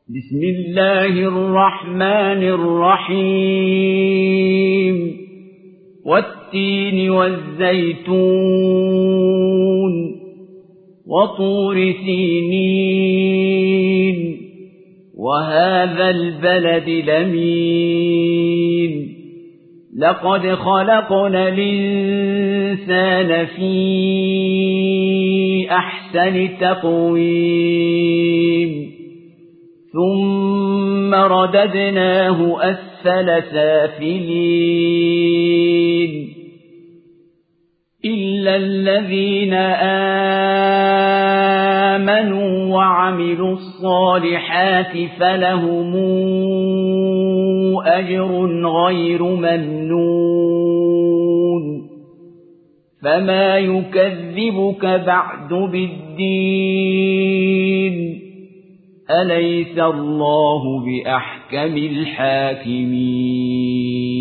بسم الله الرحمن الرحيم والتين والزيتون وطور سينين وهذا البلد الأمين لقد خلقنا الإنسان في أحسن تقويم ثم رددناه أسفل سافلين إلا الذين آمنوا وعملوا الصالحات فلهم أجر غير ممنون فما يكذبك بعد بالدين أليس الله بأحكم الحاكمين